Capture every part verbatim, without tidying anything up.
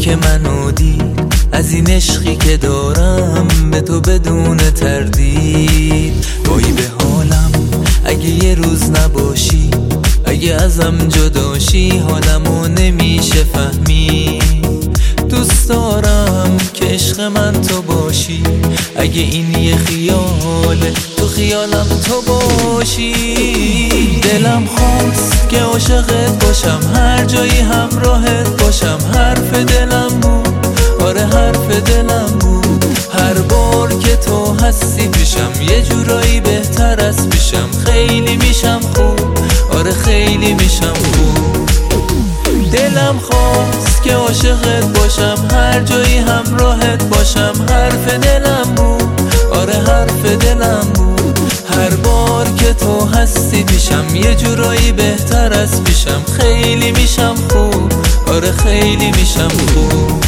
که منو دید، از این عشقی که دارم به تو بدون تردید. وای به حالم اگه یه روز نباشی، اگه ازم جداشی حالمو نمیشه فهمید. دوست دارم که عشق من تو باشی، اگه این یه خیاله تو خیالم تو باشی. دلم خواست که عاشقت باشم، هر جایی همراهت باشم. حرف دلم بود، آره حرف دلم بود. هر بار که تو هستی پیشم یه جورایی بهتر از پیشم. خیلی میشم خوب، آره خیلی میشم خوب. دلم خواست که عاشقت باشم، هر جایی همراهت باشم. حرف دلم بود، آره حرف دلم بود. هر بار که تو هستی پیشم یه جورایی بهتر از پیشم. خیلی میشم خوب، آره خیلی میشم خوب.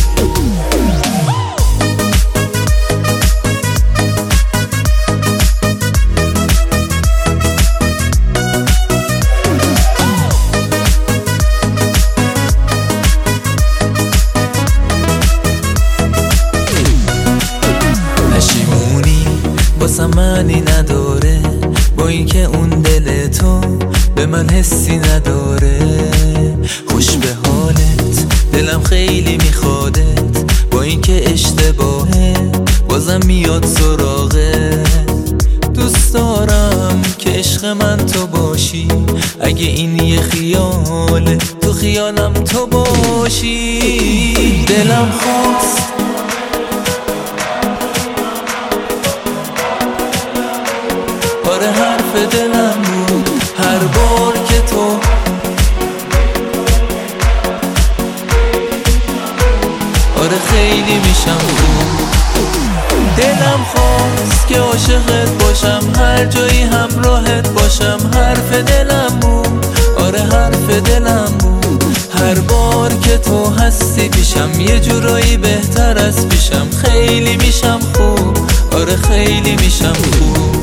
واسه معنی نداره با اینکه اون دل تو به من حسی نداره. خوش به حالت دلم خیلی میخوادت، با اینکه اشتباهه بازم میاد سراغه. دوست دارم که عشق من تو باشی، اگه این یه خیاله تو خیالم تو باشی. دلم خواست آره حرف دلم بود، هر بار که تو آره خیلی میشم خوب. دلم خواست که عاشقت باشم، هر جایی همراهت باشم. حرف دلم بود، آره حرف دلم بود. هر بار که تو هستی پیشم یه جورایی بهتر از پیشم. خیلی میشم خوب، آره خیلی میشم خوب.